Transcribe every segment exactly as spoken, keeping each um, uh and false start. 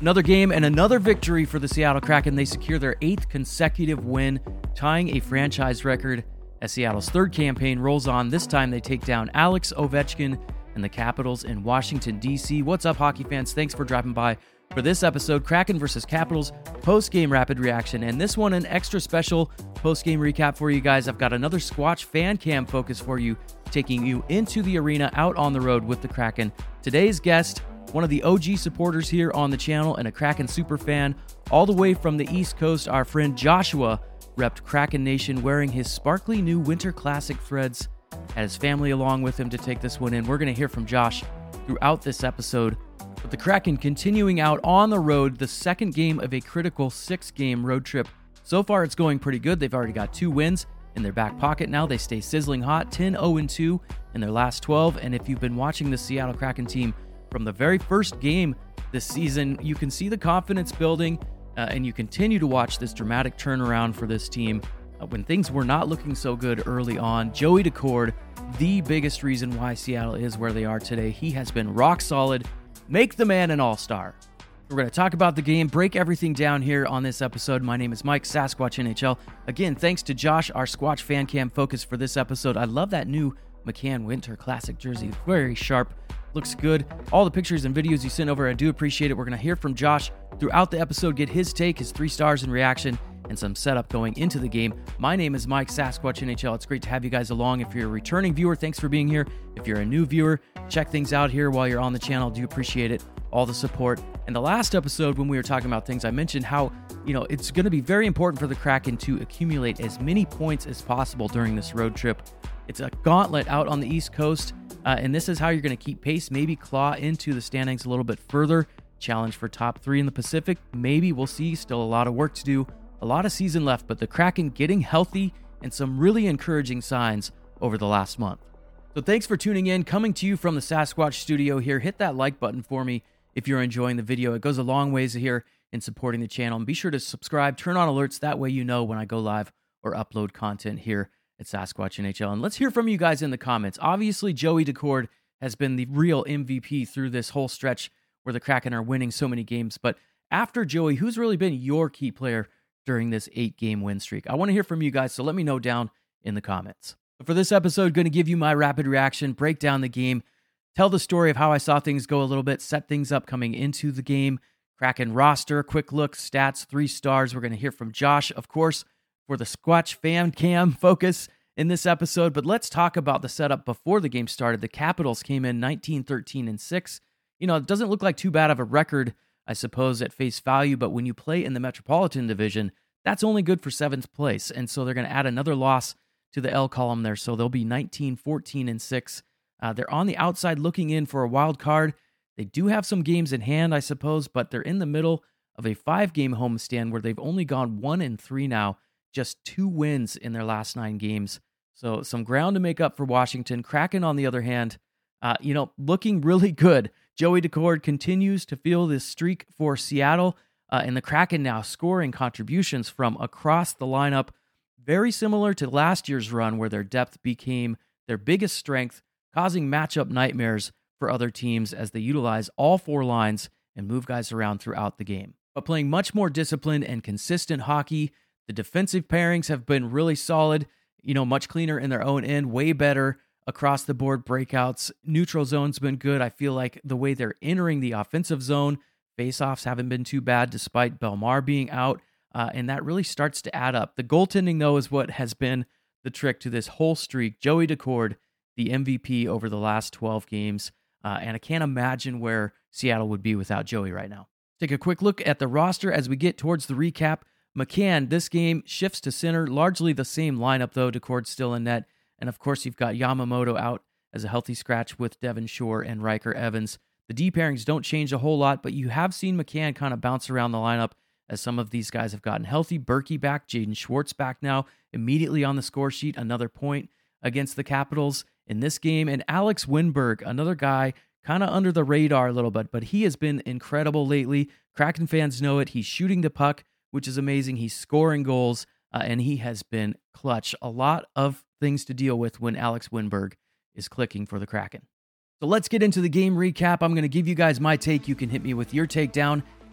Another game and another victory for the Seattle Kraken. They secure their eighth consecutive win, tying a franchise record as Seattle's third campaign rolls on. This time they take down Alex Ovechkin and the Capitals in Washington, D C. What's up, hockey fans? Thanks for dropping by for this episode, Kraken versus Capitals post-game rapid reaction. And this one, an extra special post-game recap for you guys. I've got another Squatch fan cam focus for you, taking you into the arena, out on the road with the Kraken. Today's guest, one of the O G supporters here on the channel and a Kraken super fan, all the way from the East Coast, our friend Joshua repped Kraken Nation wearing his sparkly new Winter Classic threads. Had his family along with him to take this one in. We're going to hear from Josh throughout this episode. With the Kraken continuing out on the road, the second game of a critical six-game road trip. So far, it's going pretty good. They've already got two wins in their back pocket now. They stay sizzling hot, ten oh two in their last twelve. And if you've been watching the Seattle Kraken team from the very first game this season, you can see the confidence building, uh, and you continue to watch this dramatic turnaround for this team. Uh, when things were not looking so good early on, Joey Daccord, the biggest reason why Seattle is where they are today. He has been rock solid. Make the man an all-star. We're going to talk about the game, break everything down here on this episode. My name is Mike, Sasquatch N H L. Again, thanks to Josh, our Squatch fan cam focus for this episode. I love that new McCann Winter Classic jersey. Very sharp. Looks good. All the pictures and videos you sent over, I do appreciate it. We're going to hear from Josh throughout the episode, get his take, his three stars in reaction, and some setup going into the game. My name is Mike, Sasquatch N H L. It's great to have you guys along. If you're a returning viewer, thanks for being here. If you're a new viewer, check things out here while you're on the channel. Do appreciate it. All the support. And the last episode, when we were talking about things, I mentioned how, you know, it's going to be very important for the Kraken to accumulate as many points as possible during this road trip. It's a gauntlet out on the East Coast, uh, and this is how you're going to keep pace, maybe claw into the standings a little bit further. Challenge for top three in the Pacific. Maybe we'll see. Still a lot of work to do. A lot of season left, but the Kraken getting healthy and some really encouraging signs over the last month. So thanks for tuning in. Coming to you from the Sasquatch studio here. Hit that like button for me if you're enjoying the video. It goes a long ways here in supporting the channel. And be sure to subscribe, turn on alerts. That way you know when I go live or upload content here at Sasquatch N H L. And let's hear from you guys in the comments. Obviously, Joey Daccord has been the real M V P through this whole stretch where the Kraken are winning so many games. But after Joey, who's really been your key player during this eight-game win streak? I want to hear from you guys, so let me know down in the comments. But for this episode, going to give you my rapid reaction, break down the game, tell the story of how I saw things go a little bit, set things up coming into the game, Kraken roster, quick look, stats, three stars. We're going to hear from Josh, of course, for the Squatch fan cam focus in this episode. But let's talk about the setup before the game started. The Capitals came in nineteen, thirteen, and six. You know, it doesn't look like too bad of a record, I suppose, at face value, but when you play in the Metropolitan Division, that's only good for seventh place. And so they're going to add another loss to the L column there. So they'll be nineteen, fourteen, and six. Uh, they're on the outside looking in for a wild card. They do have some games in hand, I suppose, but they're in the middle of a five-game homestand where they've only gone one and three now, just two wins in their last nine games. So some ground to make up for Washington. Kraken, on the other hand, uh, you know, looking really good. Joey Daccord continues to feel this streak for Seattle, uh, and the Kraken now scoring contributions from across the lineup, very similar to last year's run where their depth became their biggest strength, causing matchup nightmares for other teams as they utilize all four lines and move guys around throughout the game. But playing much more disciplined and consistent hockey, the defensive pairings have been really solid, you know, much cleaner in their own end, way better across the board breakouts. Neutral zone's been good. I feel like the way they're entering the offensive zone, faceoffs haven't been too bad despite Belmar being out, uh, and that really starts to add up. The goaltending, though, is what has been the trick to this whole streak. Joey Daccord, the M V P over the last twelve games, uh, and I can't imagine where Seattle would be without Joey right now. Take a quick look at the roster as we get towards the recap. McCann, this game, shifts to center, largely the same lineup, though. Daccord's still in net. And, of course, you've got Yamamoto out as a healthy scratch with Devon Shore and Riker Evans. The D pairings don't change a whole lot, but you have seen McCann kind of bounce around the lineup as some of these guys have gotten healthy. Berkey back, Jaden Schwartz back now, immediately on the score sheet, another point against the Capitals in this game. And Alex Winberg, another guy kind of under the radar a little bit, but he has been incredible lately. Kraken fans know it. He's shooting the puck, which is amazing. He's scoring goals, uh, and he has been clutch. A lot of things to deal with when Alex Winberg is clicking for the Kraken. So let's get into the game recap. I'm going to give you guys my take. You can hit me with your take down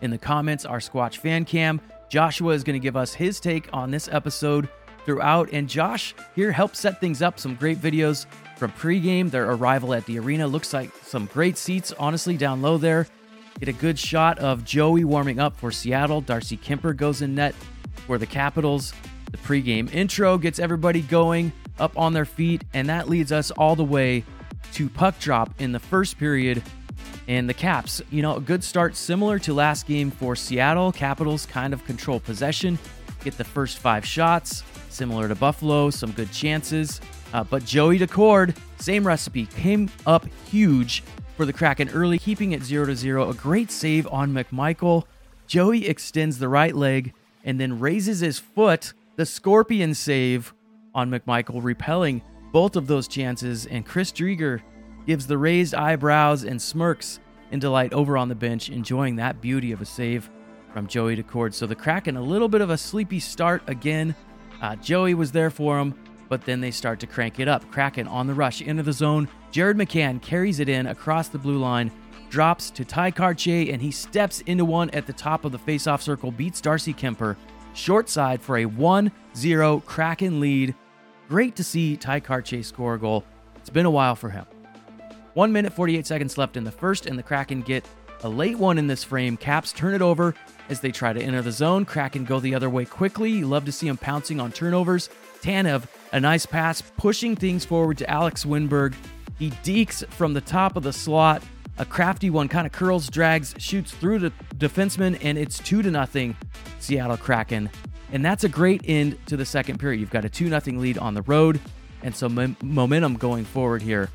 in the comments, our Squatch fan cam. Joshua is going to give us his take on this episode throughout. And Josh here helped set things up. Some great videos from pregame, their arrival at the arena. Looks like some great seats, honestly, down low there. Get a good shot of Joey warming up for Seattle. Darcy Kuemper goes in net for the Capitals. The pregame intro gets everybody going up on their feet, and that leads us all the way to puck drop in the first period. And the Caps, you know, a good start similar to last game for Seattle. Capitals kind of control possession, get the first five shots, similar to Buffalo, some good chances. Uh, but Joey Daccord, same recipe, came up huge for the Kraken early, keeping it zero to zero. A great save on McMichael. Joey extends the right leg and then raises his foot. The scorpion save on McMichael, repelling both of those chances. And Chris Driedger gives the raised eyebrows and smirks in delight over on the bench, enjoying that beauty of a save from Joey Daccord. So the Kraken, a little bit of a sleepy start again. Uh, Joey was there for him, but then they start to crank it up. Kraken on the rush into the zone. Jared McCann carries it in across the blue line, drops to Ty Kartye, and he steps into one at the top of the faceoff circle, beats Darcy Kuemper. Short side for a one zero Kraken lead. Great to see Ty Kartye score a goal. It's been a while for him. One minute, forty-eight seconds left in the first, and the Kraken get a late one in this frame. Caps turn it over as they try to enter the zone. Kraken go the other way quickly. You love to see them pouncing on turnovers. Tanev, a nice pass, pushing things forward to Alex Winberg. He dekes from the top of the slot. A crafty one, kind of curls, drags, shoots through the defenseman, and it's two to nothing Seattle Kraken. And that's a great end to the second period. You've got a two nothing lead on the road and some m- momentum going forward here.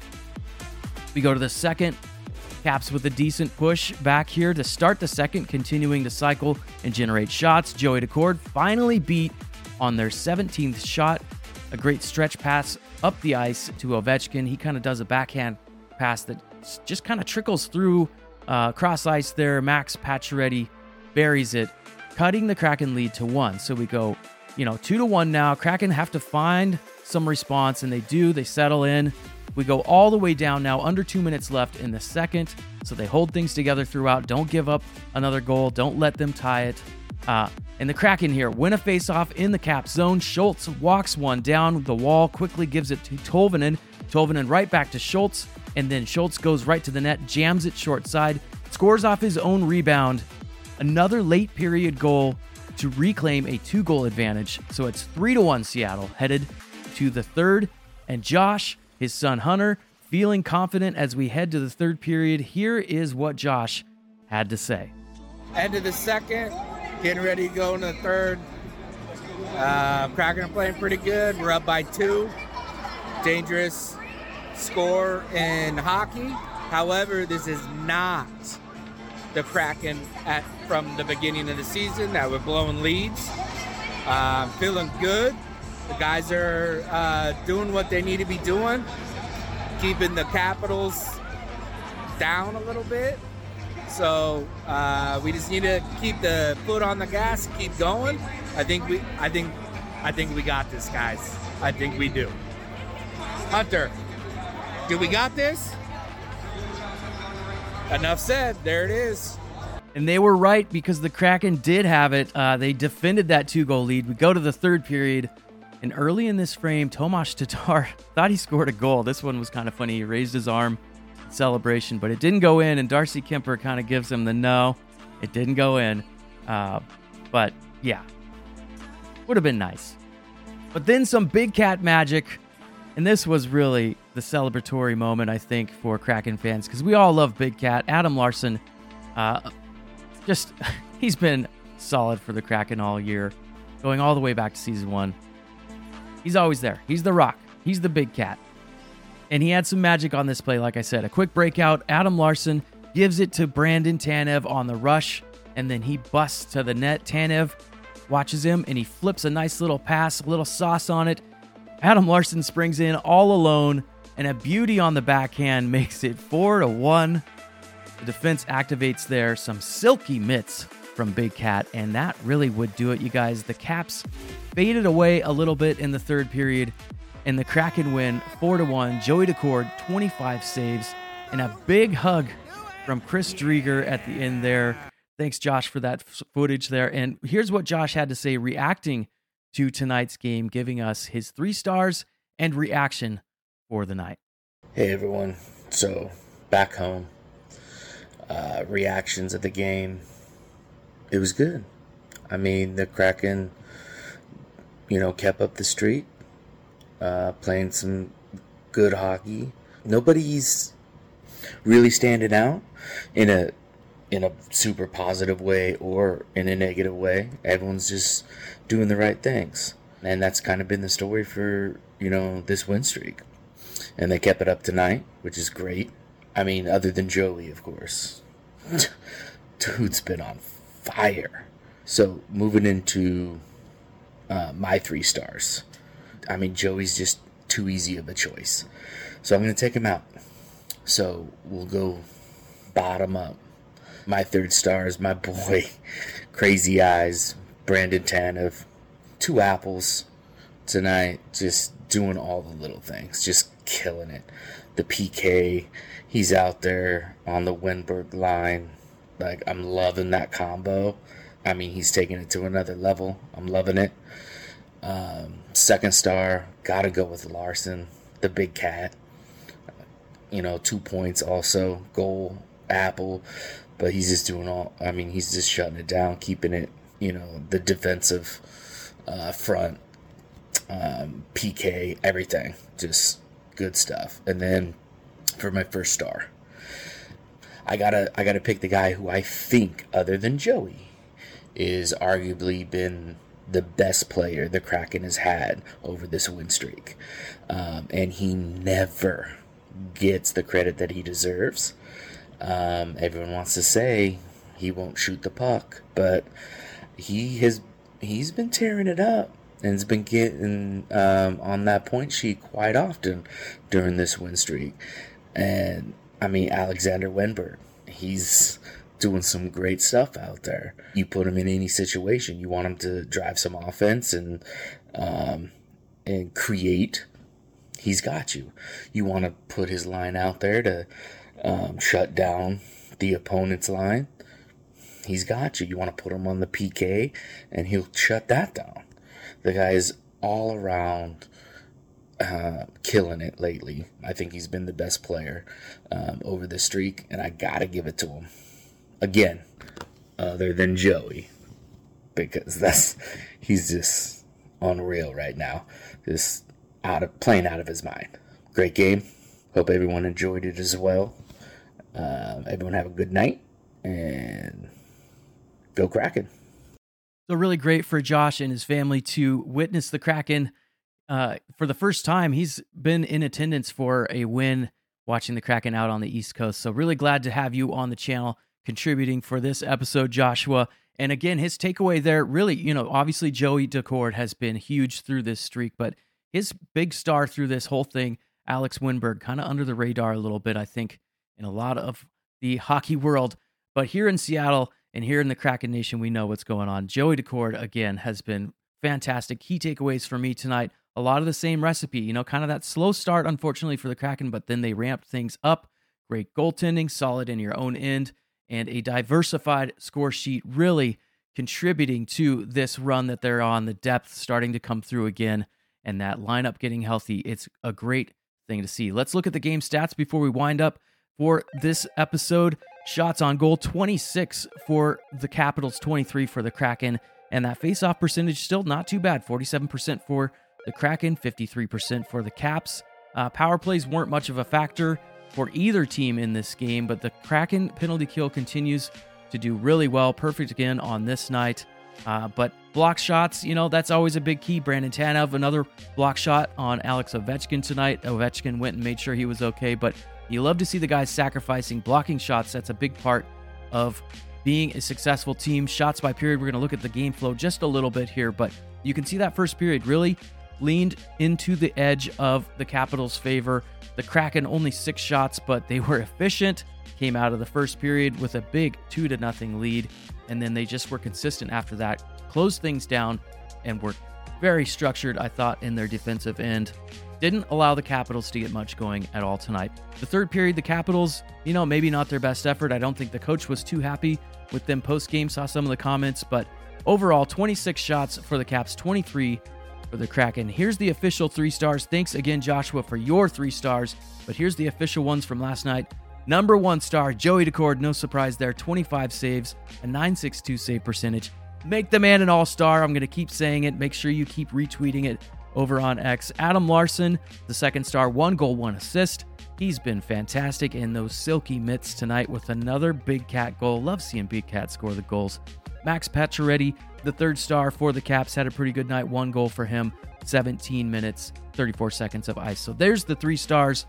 We go to the second. Caps with a decent push back here to start the second, continuing to cycle and generate shots. Joey Daccord finally beat on their seventeenth shot. A great stretch pass up the ice to Ovechkin. He kind of does a backhand pass that just kind of trickles through uh, cross ice there. Max Pacioretty buries it, cutting the Kraken lead to one. So we go, you know, two to one now. Kraken have to find some response, and they do. They settle in. We go all the way down now, under two minutes left in the second. So they hold things together throughout. Don't give up another goal. Don't let them tie it. Uh, and the Kraken here win a faceoff in the Cap zone. Schultz walks one down the wall, quickly gives it to Tolvanen. Tolvanen right back to Schultz, and then Schultz goes right to the net, jams it short side, scores off his own rebound. Another late period goal to reclaim a two-goal advantage. So it's three to one Seattle, headed to the third. And Josh, his son Hunter, feeling confident as we head to the third period. Here is what Josh had to say. End of the second, getting ready to go into the third. Uh, Kraken are playing pretty good. We're up by two. Dangerous score in hockey. However, this is not the Kraken at from the beginning of the season that we're blowing leads. Uh, feeling good. The guys are uh, doing what they need to be doing, keeping the Capitals down a little bit. So uh, we just need to keep the foot on the gas, keep going. I think we, I think, I think we got this, guys. I think we do. Hunter, do we got this? Enough said. There it is. And they were right, because the Kraken did have it. Uh, they defended that two-goal lead. We go to the third period. And early in this frame, Tomas Tatar thought he scored a goal. This one was kind of funny. He raised his arm in celebration, but it didn't go in, and Darcy Kuemper kind of gives him the no. It didn't go in. Uh, but, yeah. Would have been nice. But then some Big Cat magic, and this was really the celebratory moment, I think, for Kraken fans, because we all love Big Cat. Adam Larsson, uh, just, he's been solid for the Kraken all year, going all the way back to season one. He's always there. He's the rock. He's the Big Cat. And he had some magic on this play, like I said. A quick breakout. Adam Larsson gives it to Brandon Tanev on the rush, and then he busts to the net. Tanev watches him, and he flips a nice little pass, a little sauce on it. Adam Larsson springs in all alone, and a beauty on the backhand makes it four to one. The defense activates there. Some silky mitts from Big Cat, and that really would do it, you guys. The Caps faded away a little bit in the third period, and the Kraken win four to one. Joey Daccord, twenty-five saves, and a big hug from Chris Driedger at the end there. Thanks, Josh, for that f- footage there. And here's what Josh had to say reacting to tonight's game, giving us his three stars and reaction for the night. Hey, everyone. So, back home, uh, reactions of the game, it was good. I mean, the Kraken, you know, kept up the streak, uh, playing some good hockey. Nobody's really standing out in a in a super positive way or in a negative way. Everyone's just doing the right things. And that's kind of been the story for, you know, this win streak. And they kept it up tonight, which is great. I mean, other than Joey, of course. Dude's been on fire. So, moving into uh, my three stars. I mean, Joey's just too easy of a choice. So, I'm going to take him out. So, we'll go bottom up. My third star is my boy, Crazy Eyes, Brandon Tanev. Two apples tonight, just doing all the little things, just killing it. The P K, he's out there on the Wenberg line. Like, I'm loving that combo. I mean, he's taking it to another level. I'm loving it. Um, second star, gotta go with Larson, the big cat. You know, two points also, goal, apple. But he's just doing all, I mean, he's just shutting it down, keeping it, you know, the defensive uh, front, um, P K, everything. Just good stuff. And then for my first star, I gotta, I gotta pick the guy who I think, other than Joey, is arguably been the best player the Kraken has had over this win streak. Um, and he never gets the credit that he deserves. Um, everyone wants to say he won't shoot the puck, but he has he's been tearing it up and has been getting um, on that point sheet quite often during this win streak. And I mean, Alexander Wenberg, he's doing some great stuff out there. You put him in any situation, you want him to drive some offense and um, and create. He's got you. You want to put his line out there to Um, shut down the opponent's line. He's got you. You want to put him on the P K, and he'll shut that down. The guy is all around uh, killing it lately. I think he's been the best player um, over the streak, and I gotta give it to him. Again, other than Joey, because that's he's just unreal right now, just out of playing out of his mind. Great game. Hope everyone enjoyed it as well. Uh, everyone have a good night, and go Kraken. So really great for Josh and his family to witness the Kraken uh, for the first time. He's been in attendance for a win watching the Kraken out on the East Coast. So really glad to have you on the channel contributing for this episode, Joshua. And again, his takeaway there, really, you know, obviously Joey Daccord has been huge through this streak, but his big star through this whole thing, Alex Wenberg, kind of under the radar a little bit, I think, in a lot of the hockey world. But here in Seattle and here in the Kraken Nation, we know what's going on. Joey Daccord, again, has been fantastic. Key takeaways for me tonight, a lot of the same recipe, you know, kind of that slow start, unfortunately, for the Kraken, but then they ramped things up. Great goaltending, solid in your own end, and a diversified score sheet really contributing to this run that they're on, the depth starting to come through again, and that lineup getting healthy. It's a great thing to see. Let's look at the game stats before we wind up for this episode. Shots on goal, twenty-six for the Capitals, twenty-three for the Kraken. And that face-off percentage still not too bad. forty-seven percent for the Kraken, fifty-three percent for the Caps. Uh, power plays weren't much of a factor for either team in this game, but the Kraken penalty kill continues to do really well. Perfect again on this night. Uh, but block shots, you know, that's always a big key. Brandon Tanev, another block shot on Alex Ovechkin tonight. Ovechkin went and made sure he was okay, but you love to see the guys sacrificing blocking shots. That's a big part of being a successful team. Shots by period, we're going to look at the game flow just a little bit here, but you can see that first period really leaned into the edge of the Capitals' favor. The Kraken only six shots, but they were efficient. Came out of the first period with a big two to nothing lead, and then they just were consistent after that, closed things down, and were Very structured, I thought, in their defensive end. Didn't allow the Capitals to get much going at all tonight. The third period, the Capitals, you know, maybe not their best effort. I don't think the coach was too happy with them post-game, saw some of the comments, but overall, twenty-six shots for the Caps, twenty-three for the Kraken. Here's the official three stars. Thanks again, Joshua, for your three stars, but here's the official ones from last night. Number one star, Joey Daccord, no surprise there, twenty-five saves, a nine sixty-two save percentage. Make the man an all-star. I'm going to keep saying it. Make sure you keep retweeting it over on X. Adam Larson, the second star, one goal, one assist. He's been fantastic in those silky mitts tonight with another Big Cat goal. Love seeing Big Cat score the goals. Max Pacioretty, the third star for the Caps, had a pretty good night. One goal for him, seventeen minutes, thirty-four seconds of ice. So there's the three stars.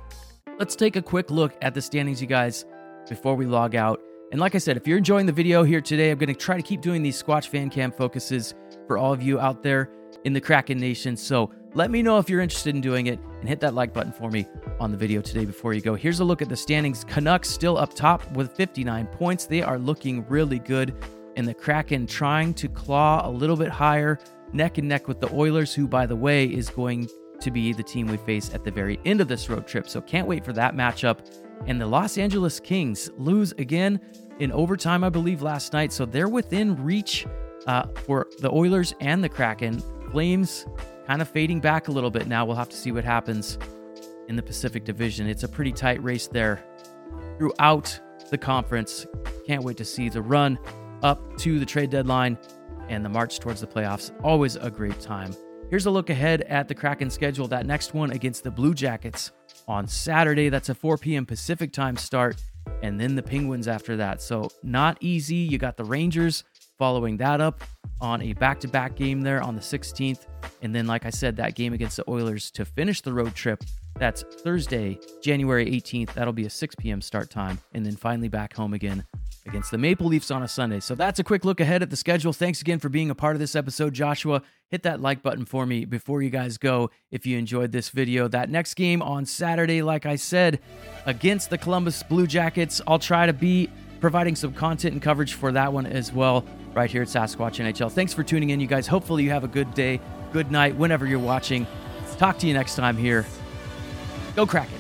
Let's take a quick look at the standings, you guys, before we log out. And like I said, if you're enjoying the video here today, I'm going to try to keep doing these Squatch Fan Cam focuses for all of you out there in the Kraken Nation. So let me know if you're interested in doing it and hit that like button for me on the video today before you go. Here's a look at the standings. Canucks still up top with fifty-nine points. They are looking really good. And the Kraken trying to claw a little bit higher, neck and neck with the Oilers, who, by the way, is going to be the team we face at the very end of this road trip. So can't wait for that matchup. And the Los Angeles Kings lose again in overtime, I believe, last night. So they're within reach uh, for the Oilers and the Kraken. Flames kind of fading back a little bit now. We'll have to see what happens in the Pacific Division. It's a pretty tight race there throughout the conference. Can't wait to see the run up to the trade deadline and the march towards the playoffs. Always a great time. Here's a look ahead at the Kraken schedule. That next one against the Blue Jackets on Saturday. That's a four p.m. Pacific time start, and then the Penguins after that. So not easy. You got the Rangers following that up on a back-to-back game there on the sixteenth. And then, like I said, that game against the Oilers to finish the road trip. That's Thursday, January eighteenth. That'll be a six p.m. start time. And then finally back home again against the Maple Leafs on a Sunday. So that's a quick look ahead at the schedule. Thanks again for being a part of this episode, Joshua. Hit that like button for me before you guys go if you enjoyed this video. That next game on Saturday, like I said, against the Columbus Blue Jackets. I'll try to be providing some content and coverage for that one as well right here at Sasquatch N H L. Thanks for tuning in, you guys. Hopefully you have a good day, good night, whenever you're watching. Talk to you next time here. Go Kraken.